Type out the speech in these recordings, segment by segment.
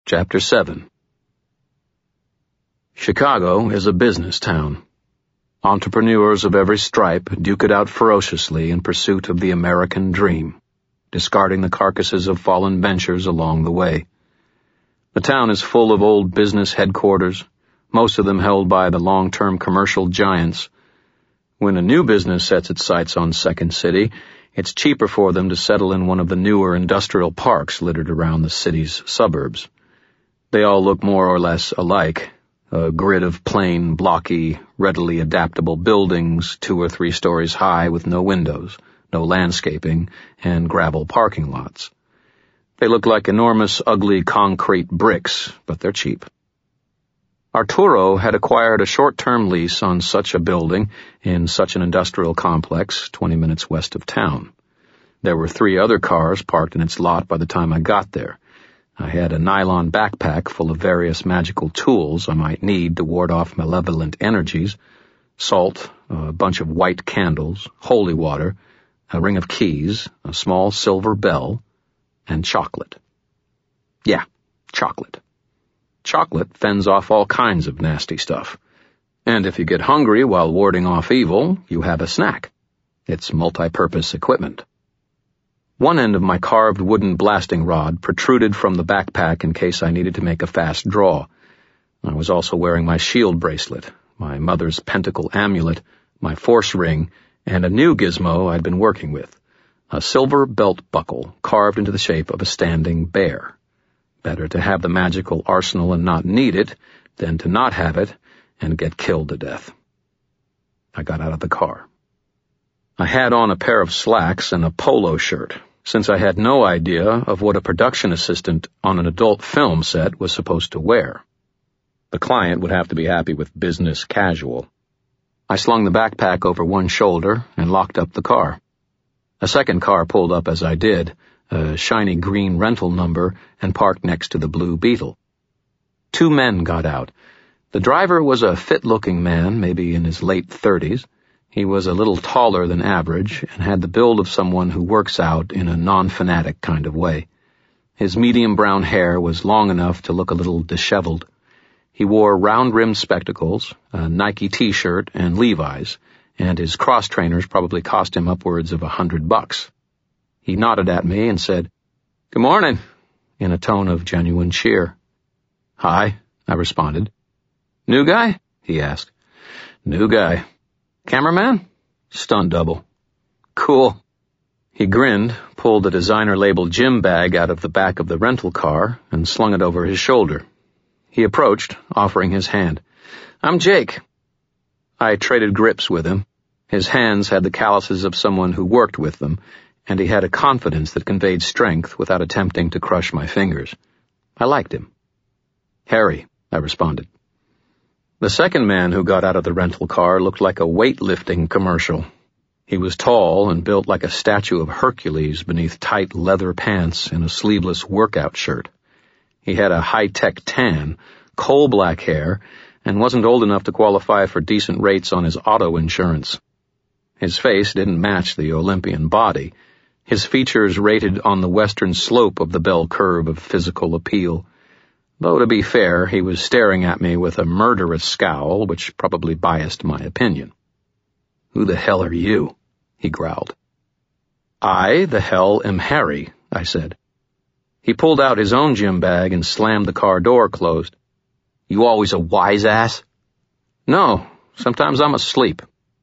Chapter 7. Chicago is a business town. Entrepreneurs of every stripe duke it out ferociously in pursuit of the American dream, discarding the carcasses of fallen ventures along the way. The town is full of old business headquarters, most of them held by the long-term commercial giants. When a new business sets its sights on Second City, it's cheaper for them to settle in one of the newer industrial parks littered around the city's suburbs. They all look more or less alike, a grid of plain, blocky, readily adaptable buildings 2 or 3 stories high with no windows, no landscaping, and gravel parking lots. They look like enormous, ugly concrete bricks, but they're cheap. Arturo had acquired a short-term lease on such a building in such an industrial complex 20 minutes west of town. There were 3 other cars parked in its lot by the time I got there. I had a nylon backpack full of various magical tools I might need to ward off malevolent energies, salt, a bunch of white candles, holy water, a ring of keys, a small silver bell, and chocolate. Yeah, chocolate. Chocolate fends off all kinds of nasty stuff. And if you get hungry while warding off evil, you have a snack. It's multi-purpose equipment. One end of my carved wooden blasting rod protruded from the backpack in case I needed to make a fast draw. I was also wearing my shield bracelet, my mother's pentacle amulet, my force ring, and a new gizmo I'd been working with, a silver belt buckle carved into the shape of a standing bear. Better to have the magical arsenal and not need it than to not have it and get killed to death. I got out of the car. I had on a pair of slacks and a polo shirt, since I had no idea of what a production assistant on an adult film set was supposed to wear. The client would have to be happy with business casual. I slung the backpack over one shoulder and locked up the car. A second car pulled up as I did, a shiny green rental number, and parked next to the blue Beetle. 2 men got out. The driver was a fit-looking man, maybe in his late 30s. He was a little taller than average and had the build of someone who works out in a non-fanatic kind of way. His medium brown hair was long enough to look a little disheveled. He wore round-rimmed spectacles, a Nike t-shirt, and Levi's, and his cross-trainers probably cost him upwards of $100. He nodded at me and said, "Good morning," in a tone of genuine cheer. "Hi," I responded. "New guy?" he asked. "New guy." "Cameraman?" "Stunt double." "Cool." He grinned, pulled a designer-labeled gym bag out of the back of the rental car, and slung it over his shoulder. He approached, offering his hand. "I'm Jake." I traded grips with him. His hands had the calluses of someone who worked with them, and he had a confidence that conveyed strength without attempting to crush my fingers. I liked him. "Harry," I responded. The second man who got out of the rental car looked like a weightlifting commercial. He was tall and built like a statue of Hercules beneath tight leather pants and a sleeveless workout shirt. He had a high-tech tan, coal-black hair, and wasn't old enough to qualify for decent rates on his auto insurance. His face didn't match the Olympian body. His features rated on the western slope of the bell curve of physical appeal. Though, to be fair, he was staring at me with a murderous scowl, which probably biased my opinion. "Who the hell are you?" he growled. "I, the hell, am Harry," I said. He pulled out his own gym bag and slammed the car door closed. "You always a wise ass?" "No, sometimes I'm asleep."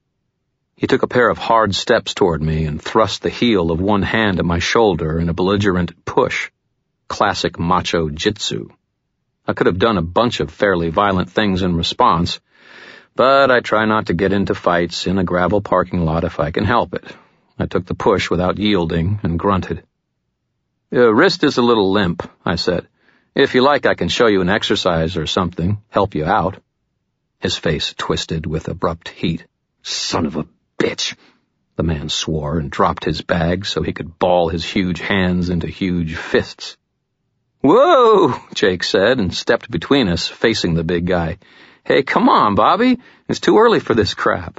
He took a pair of hard steps toward me and thrust the heel of one hand at my shoulder in a belligerent push. Classic macho jitsu. I could have done a bunch of fairly violent things in response, but I try not to get into fights in a gravel parking lot if I can help it. I took the push without yielding and grunted. "Your wrist is a little limp," I said. "If you like, I can show you an exercise or something, help you out." His face twisted with abrupt heat. "Son of a bitch," the man swore and dropped his bag so he could ball his huge hands into huge fists. "Whoa," Jake said, and stepped between us, facing the big guy. "Hey, come on, Bobby. It's too early for this crap."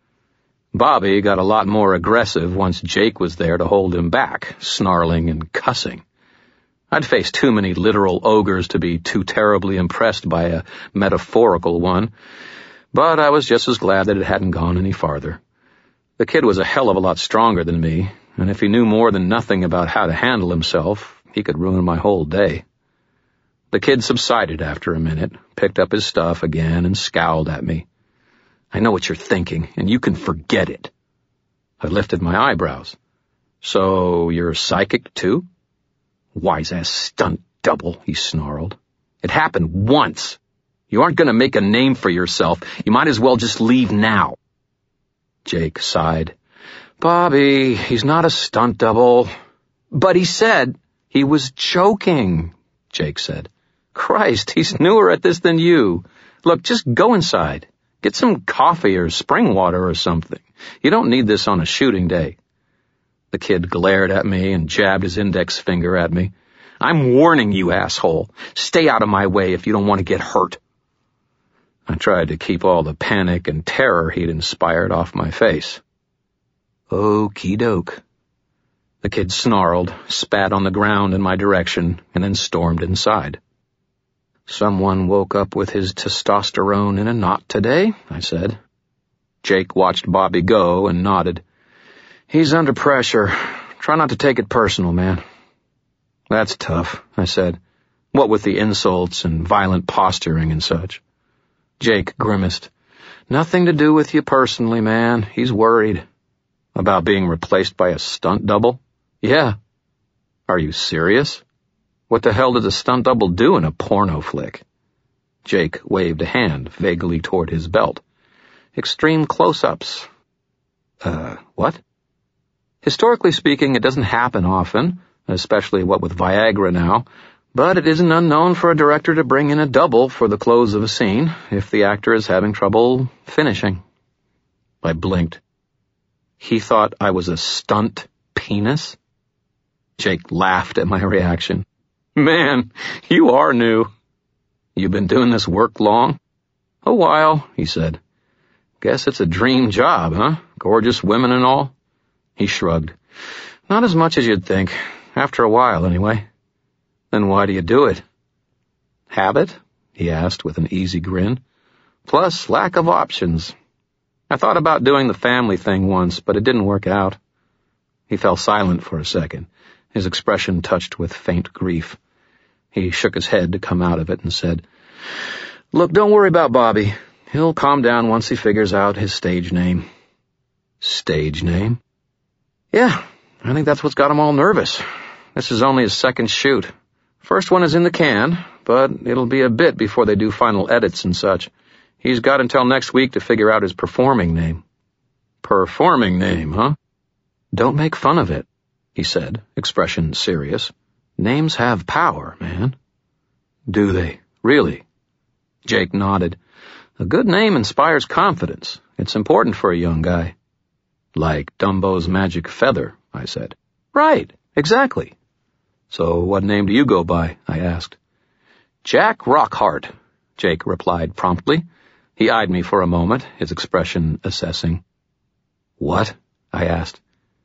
Bobby got a lot more aggressive once Jake was there to hold him back, snarling and cussing. I'd faced too many literal ogres to be too terribly impressed by a metaphorical one, but I was just as glad that it hadn't gone any farther. The kid was a hell of a lot stronger than me, and if he knew more than nothing about how to handle himself, he could ruin my whole day. The kid subsided after a minute, picked up his stuff again, and scowled at me. I know what you're thinking, and you can forget it. I lifted my eyebrows. So you're psychic too? Wise-ass stunt double, he snarled. It happened once. You aren't going to make a name for yourself. You might as well just leave now. Jake sighed. Bobby, he's not a stunt double. But he said he was joking, Jake said. Christ, he's newer at this than you. Look, just go inside. Get some coffee or spring water or something. You don't need this on a shooting day. The kid glared at me and jabbed his index finger at me. I'm warning you, asshole. Stay out of my way if you don't want to get hurt. I tried to keep all the panic and terror he'd inspired off my face. Okie doke. The kid snarled, spat on the ground in my direction, and then stormed inside. Someone woke up with his testosterone in a knot today, I said. Jake watched Bobby go and nodded. He's under pressure. Try not to take it personal, man. That's tough, I said. What with the insults and violent posturing and such. Jake grimaced. Nothing to do with you personally, man. He's worried. About being replaced by a stunt double? Yeah. Are you serious? What the hell does a stunt double do in a porno flick? Jake waved a hand vaguely toward his belt. Extreme close-ups. What? Historically speaking, it doesn't happen often, especially what with Viagra now, but it isn't unknown for a director to bring in a double for the close of a scene if the actor is having trouble finishing. I blinked. He thought I was a stunt penis? Jake laughed at my reaction. Man, you are new. You been doing this work long? A while, he said. Guess it's a dream job, huh? Gorgeous women and all? He shrugged. Not as much as you'd think. After a while, anyway. Then why do you do it? Habit? He asked with an easy grin. Plus lack of options. I thought about doing the family thing once, but it didn't work out. He fell silent for a second, his expression touched with faint grief. He shook his head to come out of it and said, Look, don't worry about Bobby. He'll calm down once he figures out his stage name. Stage name? Yeah, I think that's what's got him all nervous. This is only his second shoot. First one is in the can, but it'll be a bit before they do final edits and such. He's got until next week to figure out his performing name. Performing name, huh? Don't make fun of it, he said, expression serious. Names have power, man. Do they? Really? Jake nodded. A good name inspires confidence. It's important for a young guy. Like Dumbo's Magic Feather, I said. Right, exactly. So what name do you go by? I asked. Jack Rockhart, Jake replied promptly. He eyed me for a moment, his expression assessing. What? I asked.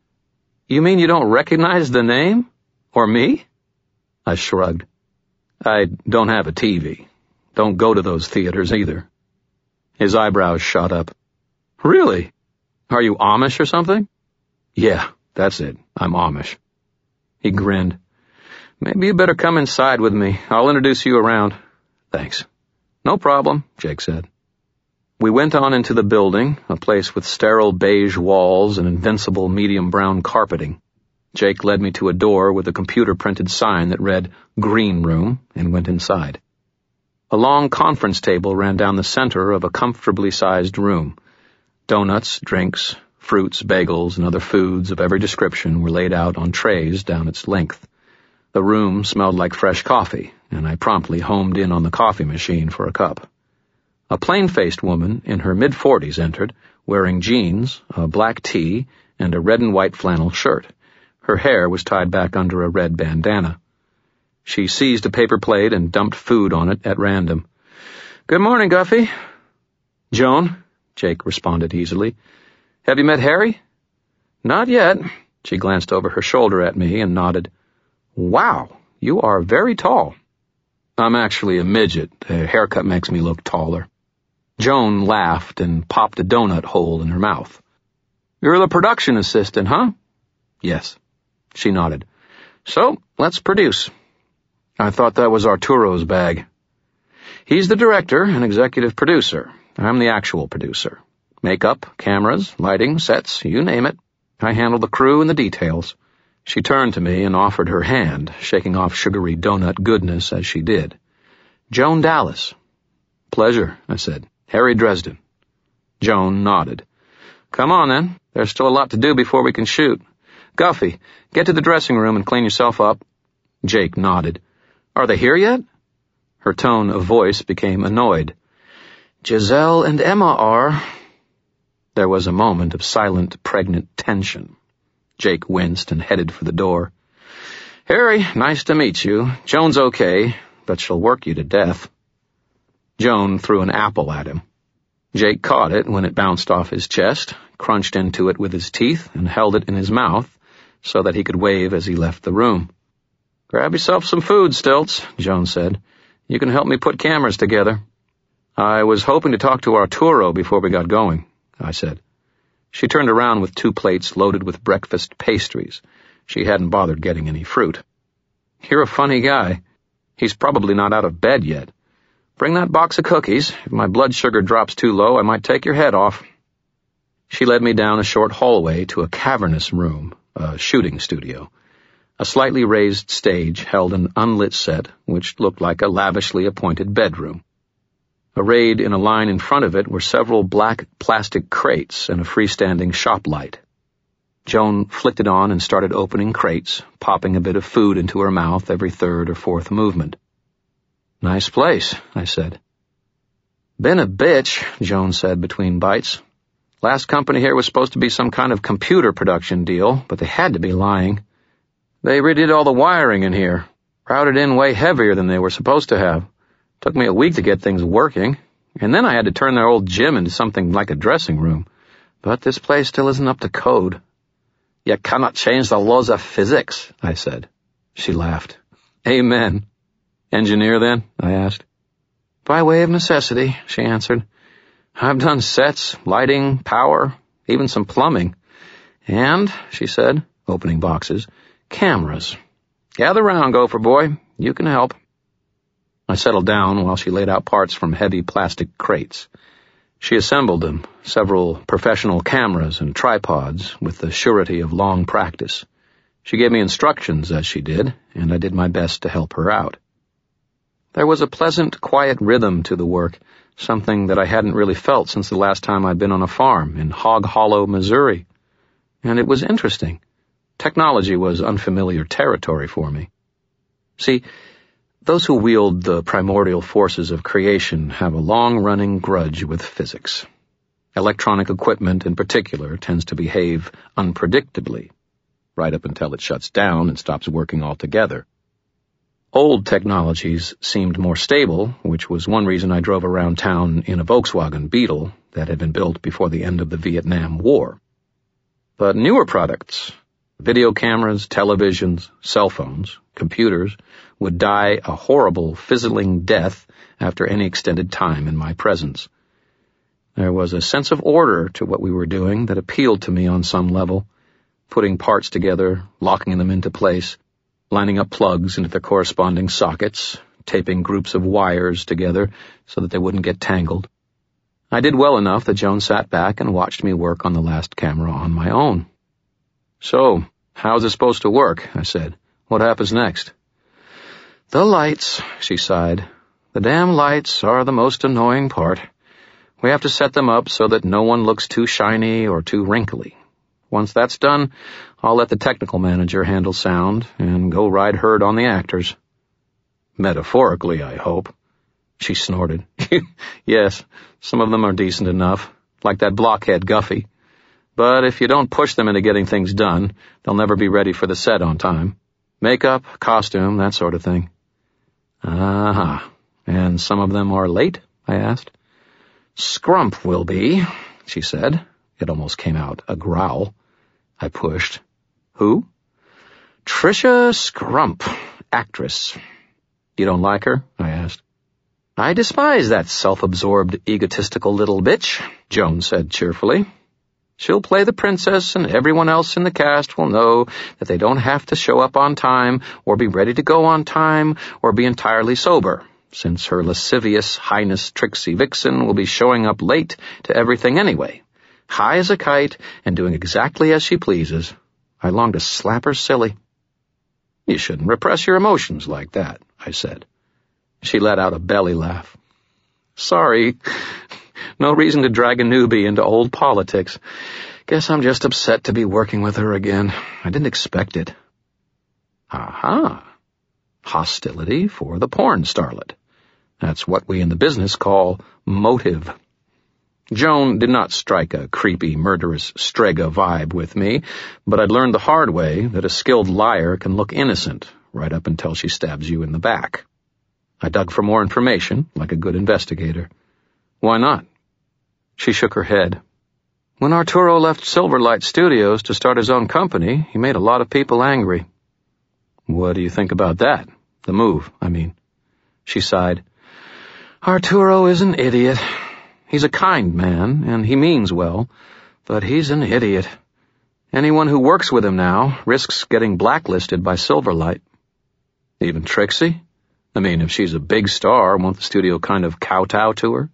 You mean you don't recognize the name? Or me? I shrugged. I don't have a TV. Don't go to those theaters either. His eyebrows shot up. Really? Are you Amish or something? Yeah, that's it. I'm Amish. He grinned. Maybe you better come inside with me. I'll introduce you around. Thanks. No problem, Jake said. We went on into the building, a place with sterile beige walls and invincible medium brown carpeting. Jake led me to a door with a computer-printed sign that read Green Room and went inside. A long conference table ran down the center of a comfortably sized room. Donuts, drinks, fruits, bagels, and other foods of every description were laid out on trays down its length. The room smelled like fresh coffee, and I promptly homed in on the coffee machine for a cup. A plain-faced woman in her mid-40s entered, wearing jeans, a black tee, and a red and white flannel shirt. Her hair was tied back under a red bandana. She seized a paper plate and dumped food on it at random. Good morning, Guffey. Joan, Jake responded easily. Have you met Harry? Not yet. She glanced over her shoulder at me and nodded. Wow, You are very tall." "I'm actually a midget. A haircut makes me look taller." Joan laughed and popped a donut hole in her mouth. "You're the production assistant, huh?" "Yes." She nodded. "So, let's produce." "I thought that was Arturo's bag." "He's the director and executive producer. I'm the actual producer. Makeup, cameras, lighting, sets, you name it. I handle the crew and the details." She turned to me and offered her hand, shaking off sugary donut goodness as she did. "Joan Dallas." "Pleasure," I said. "Harry Dresden." Joan nodded. "Come on, then. There's still a lot to do before we can shoot. Guffey, get to the dressing room and clean yourself up." Jake nodded. "Are they here yet?" Her tone of voice became annoyed. "Giselle and Emma are." There was a moment of silent, pregnant tension. Jake winced and headed for the door. "Harry, nice to meet you. Joan's okay, but she'll work you to death." Joan threw an apple at him. Jake caught it when it bounced off his chest, crunched into it with his teeth, and held it in his mouth so that he could wave as he left the room. "Grab yourself some food, Stilts," Joan said. "You can help me put cameras together." "I was hoping to talk to Arturo before we got going," I said. She turned around with 2 plates loaded with breakfast pastries. She hadn't bothered getting any fruit. "You're a funny guy. He's probably not out of bed yet. Bring that box of cookies. If my blood sugar drops too low, I might take your head off." She led me down a short hallway to a cavernous room, a shooting studio. A slightly raised stage held an unlit set, which looked like a lavishly appointed bedroom. Arrayed in a line in front of it were several black plastic crates and a freestanding shop light. Joan flicked it on and started opening crates, popping a bit of food into her mouth every 3rd or 4th movement. "Nice place," I said. "Been a bitch," Joan said between bites. "Last company here was supposed to be some kind of computer production deal, but they had to be lying. They redid all the wiring in here, routed in way heavier than they were supposed to have. Took me a week to get things working, and then I had to turn their old gym into something like a dressing room. But this place still isn't up to code." "You cannot change the laws of physics," I said. She laughed. "Amen." "Engineer, then?" I asked. "By way of necessity," she answered. "I've done sets, lighting, power, even some plumbing. And," she said, opening boxes, "cameras. Gather round, Gopher boy. You can help." I settled down while she laid out parts from heavy plastic crates. She assembled them, several professional cameras and tripods, with the surety of long practice. She gave me instructions as she did, and I did my best to help her out. There was a pleasant, quiet rhythm to the work, something that I hadn't really felt since the last time I'd been on a farm in Hog Hollow, Missouri. And it was interesting. Technology was unfamiliar territory for me. See, those who wield the primordial forces of creation have a long-running grudge with physics. Electronic equipment in particular tends to behave unpredictably, right up until it shuts down and stops working altogether. Old technologies seemed more stable, which was one reason I drove around town in a Volkswagen Beetle that had been built before the end of the Vietnam War. But newer products, video cameras, televisions, cell phones, computers, would die a horrible, fizzling death after any extended time in my presence. There was a sense of order to what we were doing that appealed to me on some level, putting parts together, locking them into place, lining up plugs into their corresponding sockets, taping groups of wires together so that they wouldn't get tangled. I did well enough that Joan sat back and watched me work on the last camera on my own. "So, how's it supposed to work?" I said. "What happens next?" "The lights," she sighed. "The damn lights are the most annoying part. We have to set them up so that no one looks too shiny or too wrinkly. Once that's done, I'll let the technical manager handle sound and go ride herd on the actors." "Metaphorically, I hope." She snorted. "Yes, some of them are decent enough, like that blockhead Guffey. But if you don't push them into getting things done, they'll never be ready for the set on time. Makeup, costume, that sort of thing." "Ah, and some of them are late?" I asked. "Scrump will be," she said. It almost came out a growl. I pushed. "Who?" "Tricia Scrump, actress. You don't like her? I asked. I despise that self-absorbed, egotistical little bitch, Joan said cheerfully. She'll play the princess, and everyone else in the cast will know that they don't have to show up on time, or be ready to go on time, or be entirely sober, since her lascivious highness Trixie Vixen will be showing up late to everything anyway, high as a kite and doing exactly as she pleases. I long to slap her silly. You shouldn't repress your emotions like that, I said. She let out a belly laugh. Sorry. No reason to drag a newbie into old politics. Guess I'm just upset to be working with her again. I didn't expect it. Aha. Hostility for the porn starlet. That's what we in the business call motive. Joan did not strike a creepy, murderous Strega vibe with me, but I'd learned the hard way that a skilled liar can look innocent right up until she stabs you in the back. I dug for more information, like a good investigator. Why not? She shook her head. When Arturo left Silverlight Studios to start his own company, he made a lot of people angry. What do you think about that? The move, I mean. She sighed. Arturo is an idiot. He's a kind man, and he means well, but he's an idiot. Anyone who works with him now risks getting blacklisted by Silverlight. Even Trixie? I mean, if she's a big star, won't the studio kind of kowtow to her?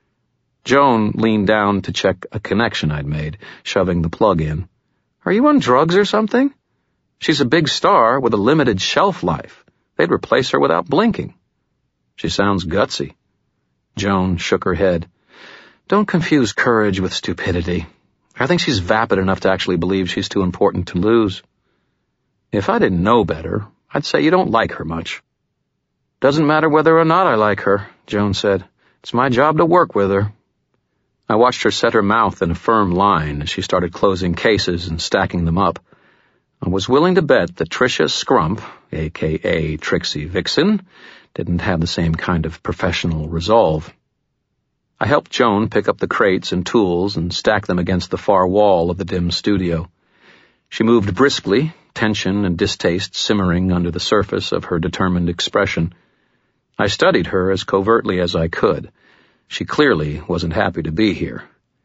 Joan leaned down to check a connection I'd made, shoving the plug in. Are you on drugs or something? She's a big star with a limited shelf life. They'd replace her without blinking. She sounds gutsy. Joan shook her head. Don't confuse courage with stupidity. I think she's vapid enough to actually believe she's too important to lose. If I didn't know better, I'd say you don't like her much. Doesn't matter whether or not I like her, Joan said. It's my job to work with her. I watched her set her mouth in a firm line as she started closing cases and stacking them up. I was willing to bet that Tricia Scrump, a.k.a. Trixie Vixen, didn't have the same kind of professional resolve. I helped Joan pick up the crates and tools and stack them against the far wall of the dim studio. She moved briskly, tension and distaste simmering under the surface of her determined expression. I studied her as covertly as I could. She clearly wasn't happy to be here.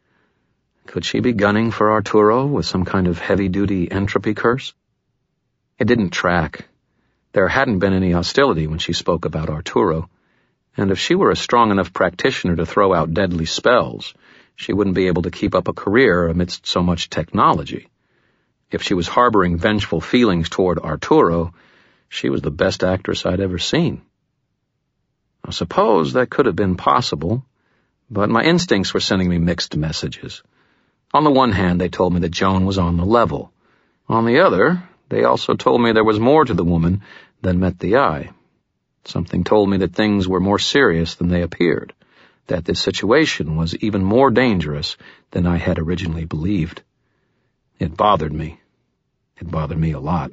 Could she be gunning for Arturo with some kind of heavy-duty entropy curse? It didn't track. There hadn't been any hostility when she spoke about Arturo, and if she were a strong enough practitioner to throw out deadly spells, she wouldn't be able to keep up a career amidst so much technology. If she was harboring vengeful feelings toward Arturo, she was the best actress I'd ever seen. I suppose that could have been possible, but my instincts were sending me mixed messages. On the one hand, they told me that Joan was on the level. On the other, they also told me there was more to the woman than met the eye. Something told me that things were more serious than they appeared, that this situation was even more dangerous than I had originally believed. It bothered me. It bothered me a lot.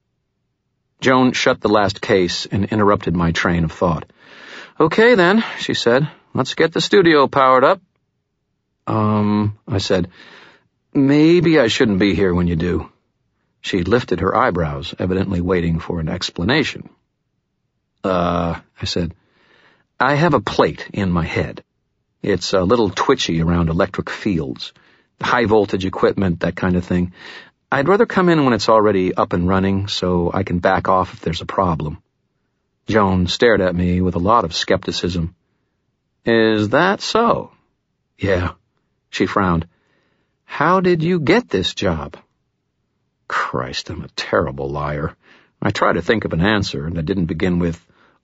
Joan shut the last case and interrupted my train of thought. Okay then, she said. Let's get the studio powered up. I said, maybe I shouldn't be here when you do. She lifted her eyebrows, evidently waiting for an explanation. I said, I have a plate in my head. It's a little twitchy around electric fields, high-voltage equipment, that kind of thing. I'd rather come in when it's already up and running so I can back off if there's a problem. Joan stared at me with a lot of skepticism. Is that so? Yeah. She frowned. How did you get this job? Christ, I'm a terrible liar. I tried to think of an answer that didn't begin with,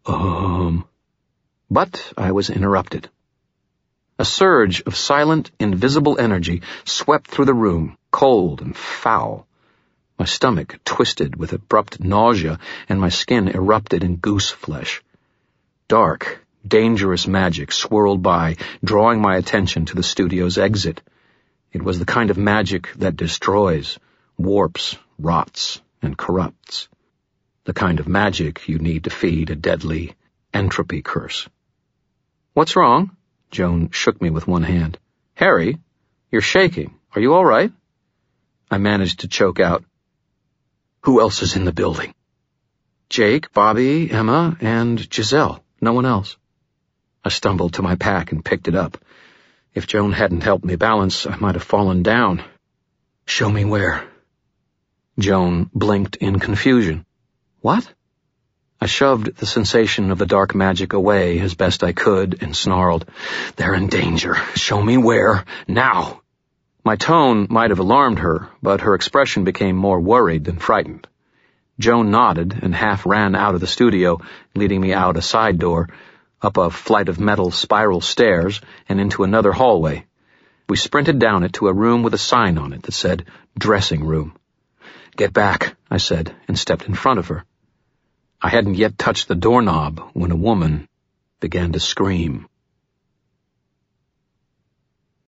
But I was interrupted. A surge of silent, invisible energy swept through the room, cold and foul. My stomach twisted with abrupt nausea, and my skin erupted in goose flesh. Dark, dangerous magic swirled by, drawing my attention to the studio's exit. It was the kind of magic that destroys, warps, rots, and corrupts. The kind of magic you need to feed a deadly entropy curse. What's wrong? Joan shook me with one hand. Harry, you're shaking. Are you all right? I managed to choke out, Who else is in the building? Jake, Bobby, Emma, and Giselle. No one else. I stumbled to my pack and picked it up. If Joan hadn't helped me balance, I might have fallen down. Show me where. Joan blinked in confusion. What? I shoved the sensation of the dark magic away as best I could and snarled, They're in danger. Show me where. Now. My tone might have alarmed her, but her expression became more worried than frightened. Joan nodded and half ran out of the studio, leading me out a side door, up a flight of metal spiral stairs, and into another hallway. We sprinted down it to a room with a sign on it that said, Dressing Room. Get back, I said, and stepped in front of her. I hadn't yet touched the doorknob when a woman began to scream.